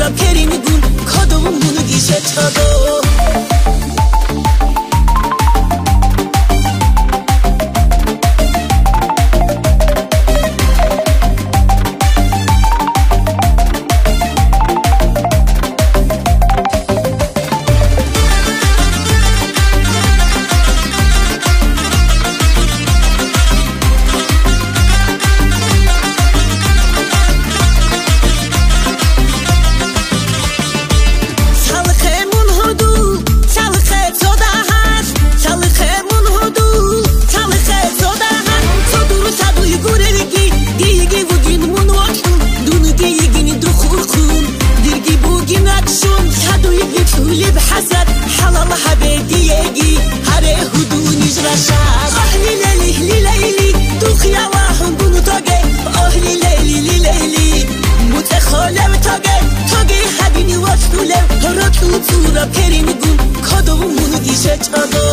tura perini gun kodum bunu gişe çado بحسد حلال حبيبي يجي هره هدوني جرشاد أهلي ليلي ليلي دوخيا واهم بونو تاجي أهلي ليلي ليلي متخالم تاجي حبيني واتولم هراتو تورا پرين گون كادو مونو گيشه چادو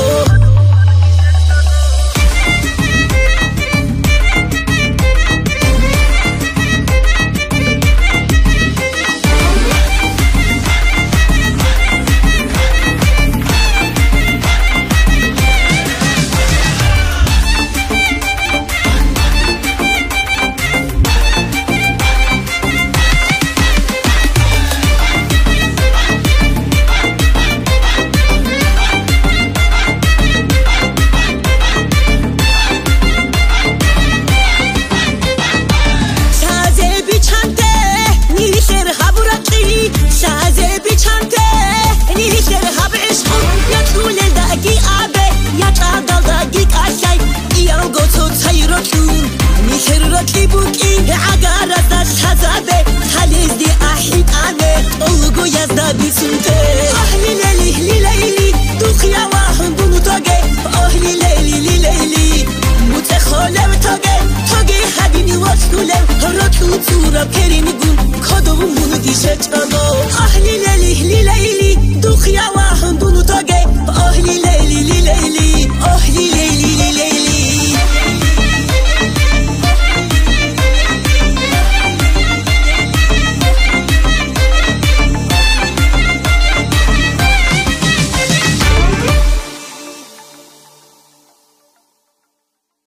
بوكي عقارة الحزابة خليزدي أحيد أنا أولغو يزدا بسنتي أهلي ليلي ليلي دوخيا واهم بونو تاجي أهلي ليلي ليلي متخالم تاجي حبيني واتولم هراتو تورا پرين گون كادو مونو گيشه چادو أهلي ليلي ليلي دوخيا